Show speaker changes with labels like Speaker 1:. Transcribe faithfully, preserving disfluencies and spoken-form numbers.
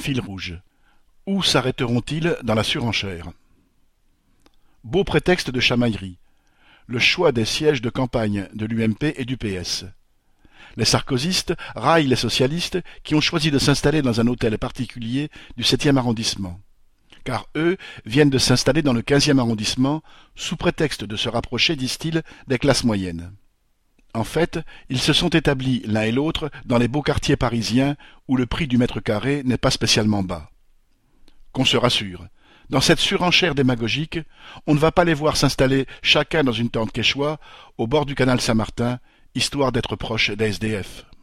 Speaker 1: fil rouge. Où s'arrêteront-ils dans la surenchère? Beau prétexte de chamaillerie. Le choix des sièges de campagne de l'U M P et du P S. Les sarkozystes raillent les socialistes qui ont choisi de s'installer dans un hôtel particulier du septième arrondissement. Car eux viennent de s'installer dans le quinzième arrondissement sous prétexte de se rapprocher, disent-ils, des classes moyennes. En fait, ils se sont établis l'un et l'autre dans les beaux quartiers parisiens où le prix du mètre carré n'est pas spécialement bas. Qu'on se rassure, dans cette surenchère démagogique, on ne va pas les voir s'installer chacun dans une tente quechua au bord du canal Saint-Martin, histoire d'être proche des S D F.